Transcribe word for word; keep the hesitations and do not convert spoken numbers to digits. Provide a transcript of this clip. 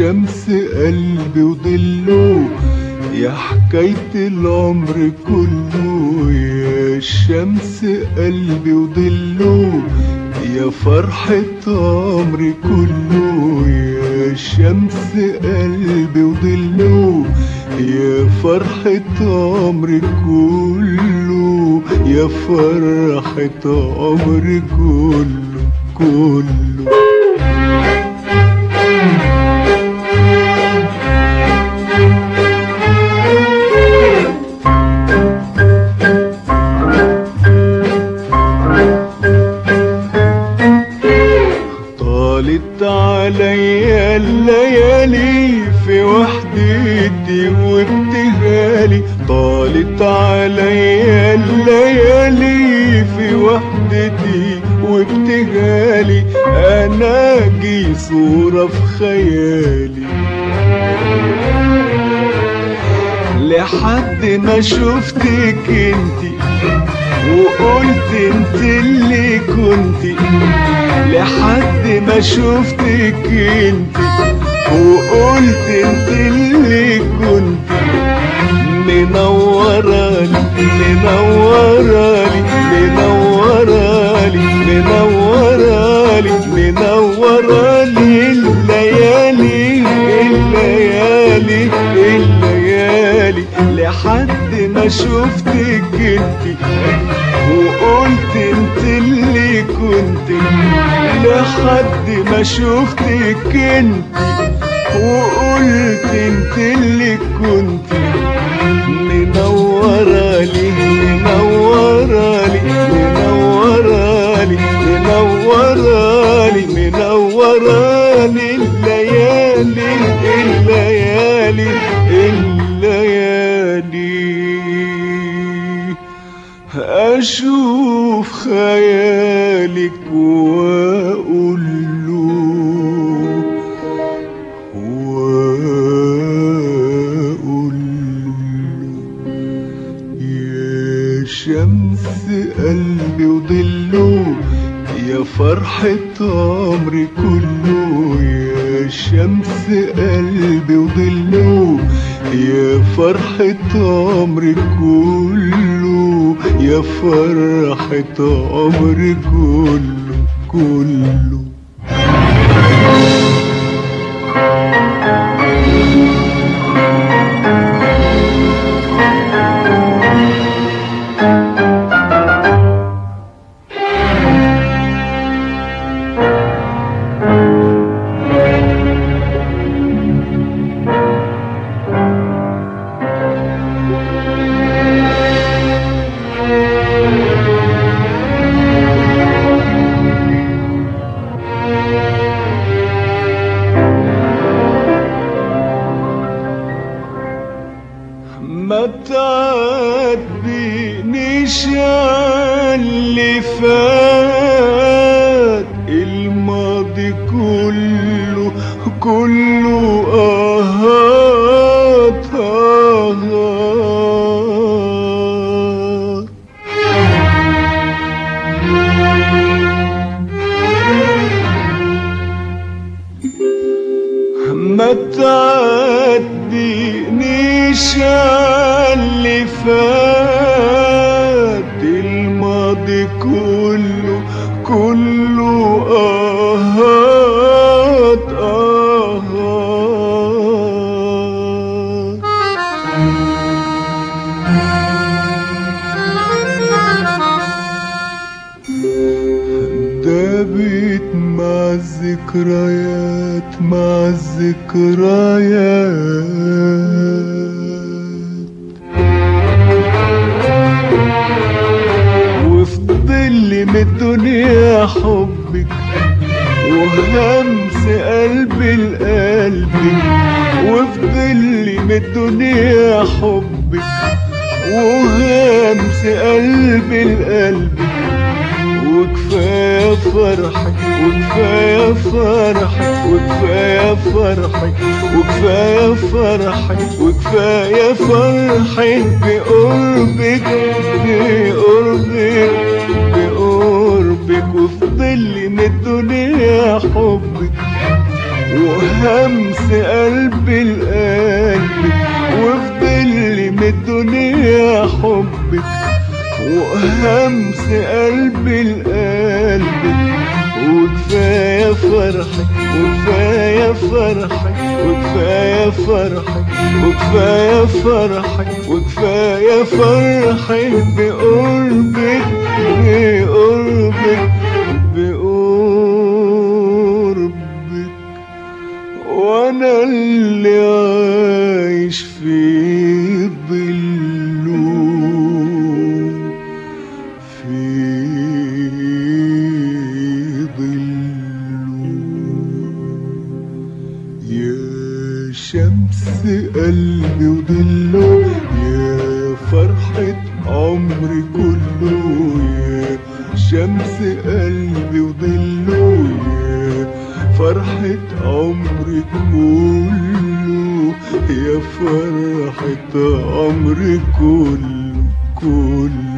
شمس قلبي وضله، يا حكاية العمر كله. يا شمس قلبي وضله، يا فرحة عمري كله. يا شمس قلبي وضله، يا فرحة عمري كله. يا فرحة عمري كله كله. طالت عليا الليالي في وحدتي وابتهالي، طالت عليا الليالي في وحدتي وابتهالي. انا جي صورة في خيالي لحد ما شفتك انتي وقلت انت اللي كنتي. لحد ما شفتك انت وقلت انت اللي كنتي. منورالي منورالي منورالي منورالي منورالي الليالي الليالي الليالي. لحد ما شفتك انت وقلت انت اللي كنت. لحد ما شفتك انت وقلت انت اللي كنت. منورالي منورالي منورالي منورالي منورالي الليالي الليالي الليالي. أشوف خيالك وأقول له وأقول له يا شمس قلبي وضله، يا فرحة عمري كله. يا شمس قلبي وضله، يا فرحة عمري كله. يا فرحة عمري كله كله. ما تعدينيش اللي فات، الماضي كله كله آهات آهات. ما تعدينيش اللي فات، الماضي كله كله آهات آهات. دابت مع الذكريات مع الذكريات، وفضل من الدنيا حبك وهمس قلبي لقلبك. وفضل من الدنيا حبك وهمس قلبي لقلبك. وكفاية فرحك وكفاية فرحك وكفاية فرحك وكفاية فرحك وكفاية فرحك بقربك بقربك بقربك. وفضل من الدنيا حبك وهمس قلبي لقلبك، وفضل من الدنيا حبك، وهمس قلبي لقلبك. وكفاية فرحك وكفاية فرحك وكفاية فرحك وكفاية فرحك وكفاية فرحك بقربك بقربك بقربك. وانا اللي عايش في ظله في شمس قلبي وضله، يا فرحة عمري كله، يا شمس قلبي وضله، يا فرحة عمري كله، يا فرحة عمري كله كله.